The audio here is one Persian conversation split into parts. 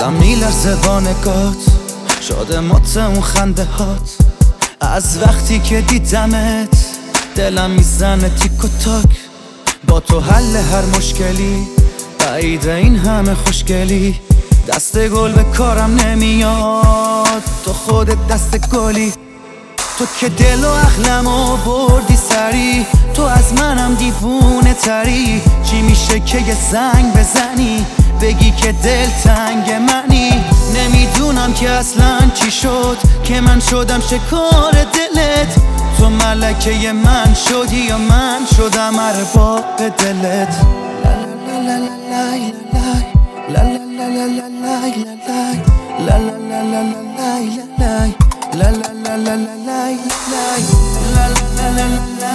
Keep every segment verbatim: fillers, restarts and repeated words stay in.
دلم میلرزه با نگات، شده مات اون خنده هات. از وقتی که دیدمت دلم میزنه تیک و تاک. با تو حل هر مشکلی، بعید این همه خوشگلی. دست گل به کارم نمیاد، تو خودت دست گلی. تو که دل و عقلمو بردی سری، تو از منم دیوونه تری. چی میشه که یه زنگ بزنی بگی که دل تنگ منی؟ نمیدونم که اصلا چی شد که من شدم شکار دلت. تو ملکه من شدی یا من شدم ارباب دلت. لا لا لا لا لا لا لا لا لا لا لا لا لا La la la la la la la la la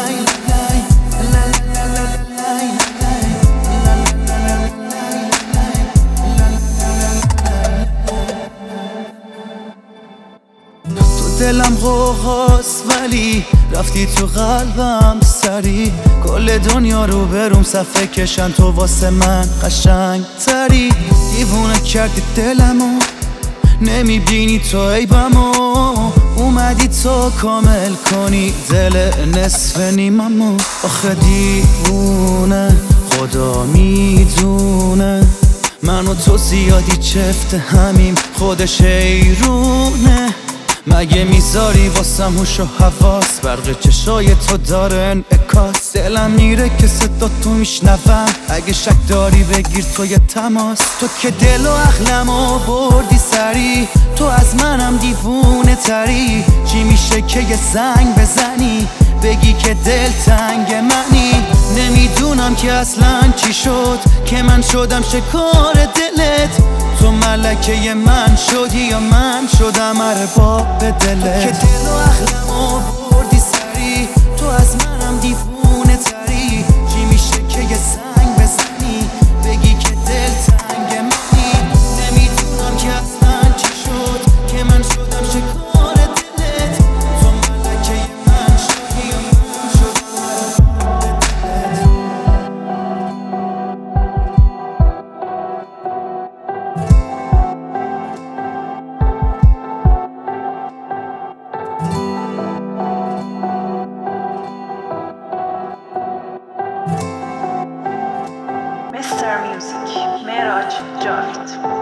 تو دلم غوغاست ولی رفتی تو قلبم سری. کل دنیا رو بروم صفحه کشن، تو واسه من قشنگ تری. دیوونه کردی دلمو، نمیبینی تو عیبمو. اومدی تو کامل کنی دل نصف نیممو. آخه دیوونه خدا میدونه، من و تو زیادی چفت همیم، خودش حیرونه. مگه میذاری واسم هوش و حواس، برق چشای تو داره انعکاس. دلم میره که صدا تو میشنوم، اگه شک داری بگیر تو یه تماس. تو که دل و عقلمو بردی سری، تو از منم دیوونه تری. چی میشه که یه زنگ بزنی بگی که دل تنگ منی؟ نمیدونم که اصلا چی شد که من شدم شکار دلت. تو ملکه من شدی یا من شدم ارباب دلت. تو که دل و عقلمو بردی سری، تو از منم دیوونه تری. چی میشه که یه زنگ بزنی بگی که دل تنگ منی؟ نمیدونم که اصلا چی شد که من شدم شکار دلت. تو ملکه من شدی یا من شدم ارباب دلت. Mister Music, Mehraj Javed.